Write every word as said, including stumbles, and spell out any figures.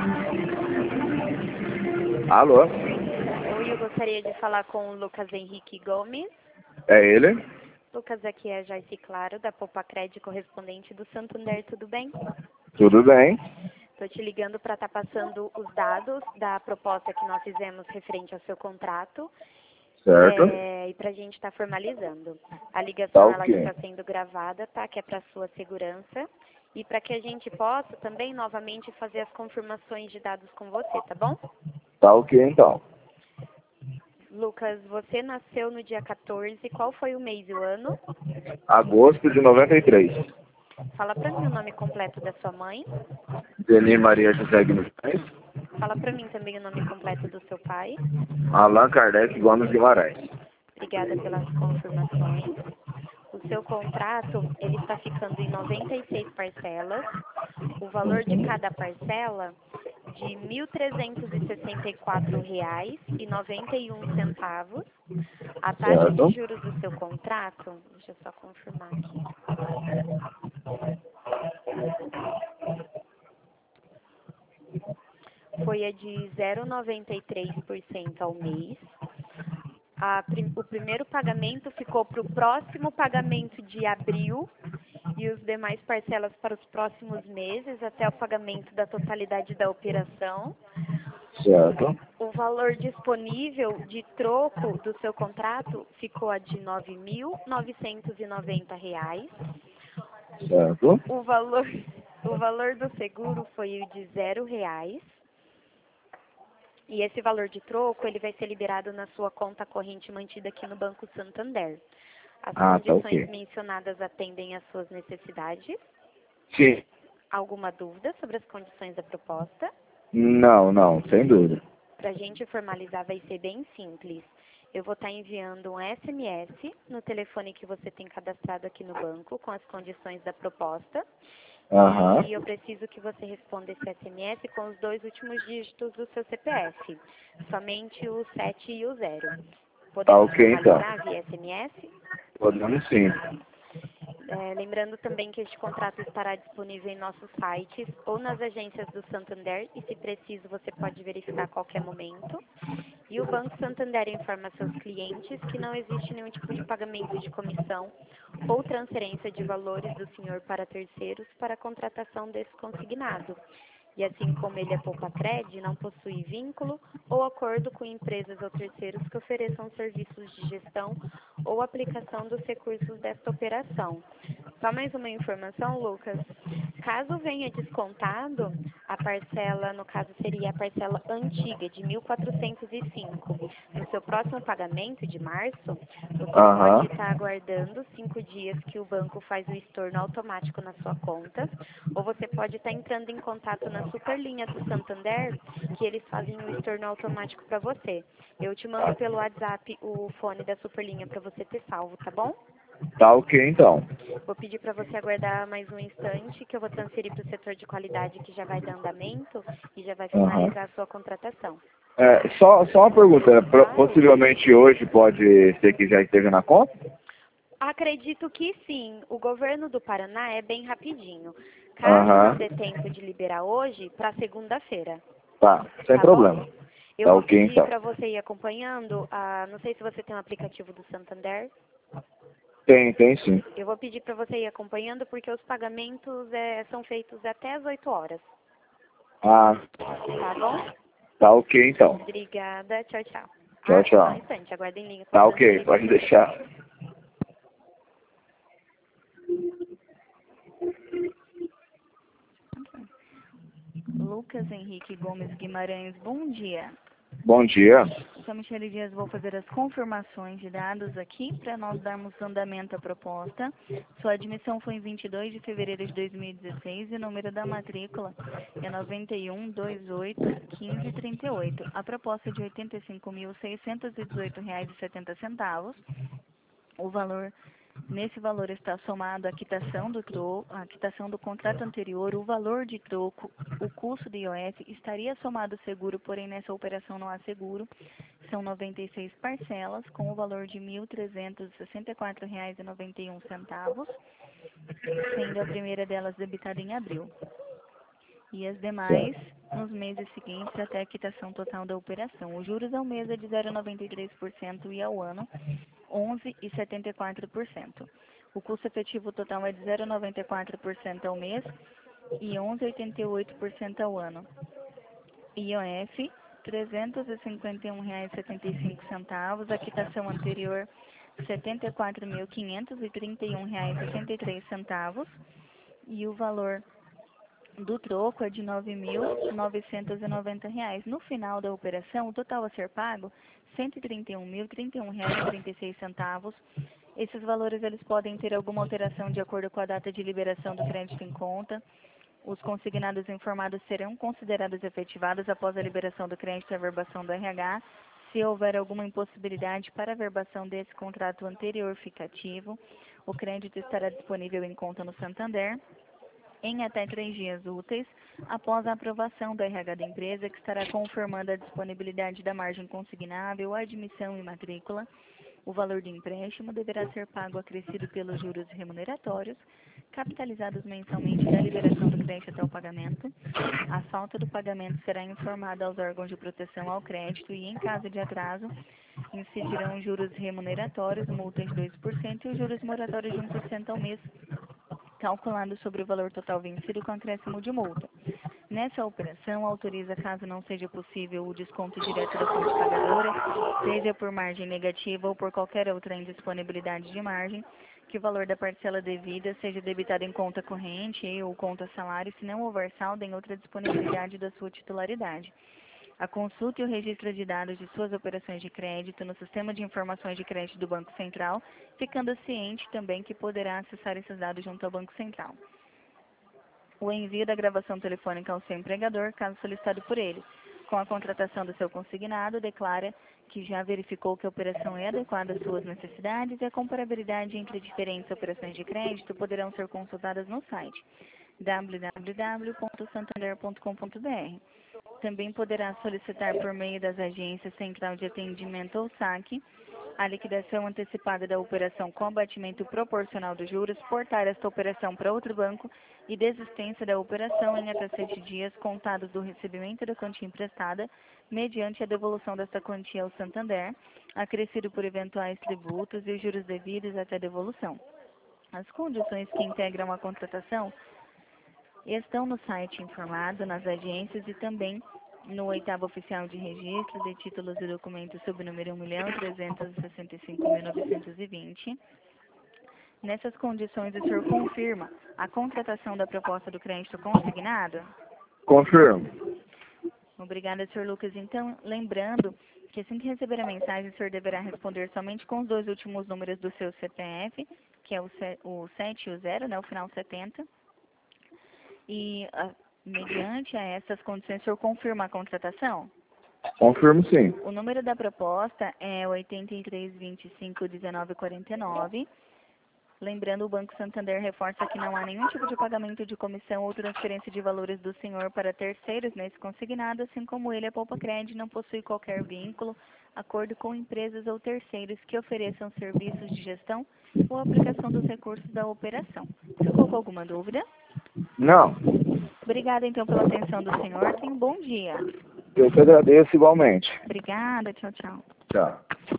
Alô? Oi, eu gostaria de falar com o Lucas Henrique Gomes. É ele? Lucas, aqui é a Joyce Claro, da Popacred, correspondente do Santander, tudo bem? Tudo bem? Estou te ligando para estar passando os dados da proposta que nós fizemos referente ao seu contrato Certo? é, e para a gente estar formalizando. A Tá ligação ela ok. está sendo gravada, tá? Que é para sua segurança e para que a gente possa também novamente fazer as confirmações de dados com você, tá bom? Tá ok então. Lucas, você nasceu no dia quatorze, qual foi o mês e o ano? Agosto de noventa e três. Fala para mim o nome completo da sua mãe. Denis Maria José Guimarães. Fala para mim também o nome completo do seu pai. Allan Kardec Gomes Guimarães. Obrigada pelas confirmações. O seu contrato, ele está ficando em noventa e seis parcelas. O valor de Uhum. cada parcela de mil trezentos e sessenta e quatro reais e noventa e um centavos. A taxa de Certo? juros do seu contrato, deixa eu só confirmar aqui. Foi a de zero vírgula noventa e três por cento ao mês. A prim- o primeiro pagamento ficou para o próximo pagamento de abril e os demais parcelas para os próximos meses, até o pagamento da totalidade da operação. Certo? O valor disponível de troco do seu contrato ficou a de nove mil novecentos e noventa reais. Certo? O valor, o valor do seguro foi o de zero reais. E esse valor de troco, ele vai ser liberado na sua conta corrente mantida aqui no Banco Santander. As Ah, tá condições ok. mencionadas atendem às suas necessidades. Sim. Alguma dúvida sobre as condições da proposta? Não, não, sem dúvida. Para a gente formalizar vai ser bem simples. Eu vou estar enviando um S M S no telefone que você tem cadastrado aqui no banco com as condições da proposta. Aham. E eu preciso que você responda esse S M S com os dois últimos dígitos do seu C P F. Somente o sete e o zero. Tá Podemos ok então. formalizar via S M S? Podemos sim. É, lembrando também que este contrato estará disponível em nossos sites ou nas agências do Santander e, se preciso, você pode verificar a qualquer momento. E o Banco Santander informa seus clientes que não existe nenhum tipo de pagamento de comissão ou transferência de valores do senhor para terceiros para a contratação desse consignado. E assim como ele é Poupa-Cred, não possui vínculo ou acordo com empresas ou terceiros que ofereçam serviços de gestão ou aplicação dos recursos desta operação. Só mais uma informação, Lucas. Caso venha descontado, a parcela, no caso, seria a parcela antiga, de mil quatrocentos e cinco. No seu próximo pagamento, de março, você pode Aham. estar aguardando cinco dias que o banco faz o estorno automático na sua conta, ou você pode estar entrando em contato na Superlinha do Santander, que eles fazem o estorno automático para você. Eu te mando pelo WhatsApp o fone da Superlinha para você ter salvo, tá bom? Tá ok então. Vou pedir para você aguardar mais um instante, que eu vou transferir para o setor de qualidade, que já vai dar andamento e já vai Aham. finalizar a sua contratação. É, só, só uma pergunta. Pro- Claro. Possivelmente hoje pode ser que já esteja na conta? Acredito que sim. O governo do Paraná é bem rapidinho. Caso não Aham. dê tempo de liberar hoje, para segunda-feira, Tá, sem tá bom? problema. Eu Tá vou ok pedir então. para você ir acompanhando, ah, não sei se você tem um aplicativo do Santander, Tem, tem sim. eu vou pedir para você ir acompanhando porque os pagamentos eh, são feitos até às oito horas, Ah, tá bom? tá ok então. Obrigada, tchau, tchau. Tchau, Ah, só um tchau. instante, aguarda em linha que eu Tá vou ok, transferir para pode o setor. deixar. Lucas Henrique Gomes Guimarães, bom dia. Bom dia. Sou Michele Dias, vou fazer as confirmações de dados aqui para nós darmos andamento à proposta. Sua admissão foi em vinte e dois de fevereiro de dois mil e dezesseis e o número da matrícula é noventa e um, vinte e oito, quinze, trinta e oito. A proposta é de oitenta e cinco mil, seiscentos e dezoito reais e setenta centavos. O valor, nesse valor está somado a quitação do troco, a quitação do contrato anterior, o valor de troco, o custo de I O F, estaria somado o seguro, porém nessa operação não há seguro. São noventa e seis parcelas, com o valor de mil trezentos e sessenta e quatro reais e noventa e um centavos, sendo a primeira delas debitada em abril. E as demais nos meses seguintes até a quitação total da operação. Os juros ao mês é de zero vírgula noventa e três por cento e ao ano onze vírgula setenta e quatro por cento. O custo efetivo total é de zero vírgula noventa e quatro por cento ao mês e onze vírgula oitenta e oito por cento ao ano. I O F, trezentos e cinquenta e um reais e setenta e cinco centavos, a quitação anterior, setenta e quatro mil quinhentos e trinta e um reais e sessenta e três centavos, e o valor do troco é de nove mil novecentos e noventa reais. No final da operação, o total a ser pago, cento e trinta e um mil trinta e um reais e trinta e seis centavos. Esses valores eles podem ter alguma alteração de acordo com a data de liberação do crédito em conta. Os consignados informados serão considerados efetivados após a liberação do crédito e a verbação do R H. Se houver alguma impossibilidade para a verbação desse contrato anterior ficativo, o crédito estará disponível em conta no Santander em até três dias úteis após a aprovação do R H da empresa, que estará confirmando a disponibilidade da margem consignável, a admissão e matrícula. O valor do empréstimo deverá ser pago acrescido pelos juros remuneratórios, capitalizados mensalmente da liberação do crédito até o pagamento. A falta do pagamento será informada aos órgãos de proteção ao crédito e, em caso de atraso, incidirão juros remuneratórios, multas de dois por cento e os juros moratórios de um por cento ao mês, calculado sobre o valor total vencido com acréscimo de multa. Nessa operação, autoriza, caso não seja possível, o desconto direto da fonte pagadora, seja por margem negativa ou por qualquer outra indisponibilidade de margem, que o valor da parcela devida seja debitado em conta corrente e ou conta salário, se não houver saldo em outra disponibilidade da sua titularidade. A consulta e o registro de dados de suas operações de crédito no Sistema de Informações de Crédito do Banco Central, ficando ciente também que poderá acessar esses dados junto ao Banco Central. O envio da gravação telefônica ao seu empregador, caso solicitado por ele. Com a contratação do seu consignado, declara que já verificou que a operação é adequada às suas necessidades e a comparabilidade entre diferentes operações de crédito poderão ser consultadas no site w w w ponto santander ponto com ponto b r. Também poderá solicitar por meio das agências Central de Atendimento ou SAC a liquidação antecipada da operação com abatimento proporcional dos juros, portar esta operação para outro banco e desistência da operação em até sete dias contados do recebimento da quantia emprestada, mediante a devolução desta quantia ao Santander, acrescido por eventuais tributos e os juros devidos até devolução. As condições que integram a contratação estão no site informado, nas agências e também no oitavo oficial de registro de títulos e documentos sob o número um milhão trezentos e sessenta e cinco mil novecentos e vinte. Nessas condições, o senhor confirma a contratação da proposta do crédito consignado? Confirmo. Obrigada, senhor Lucas. Então, lembrando que assim que receber a mensagem, o senhor deverá responder somente com os dois últimos números do seu C P F, que é o, o sete e o zero, né, o final setenta. E, a, mediante a essas condições, o senhor confirma a contratação? Confirmo sim. O número da proposta é oitenta e três, vinte e cinco, dezenove, quarenta e nove. Lembrando, o Banco Santander reforça que não há nenhum tipo de pagamento de comissão ou transferência de valores do senhor para terceiros nesse consignado, assim como ele, a Poupa Cred, não possui qualquer vínculo, acordo com empresas ou terceiros que ofereçam serviços de gestão ou aplicação dos recursos da operação. Ficou com alguma dúvida? Não. Obrigada, então, pela atenção do senhor. Tenha um bom dia. Eu que agradeço igualmente. Obrigada. Tchau, tchau. Tchau.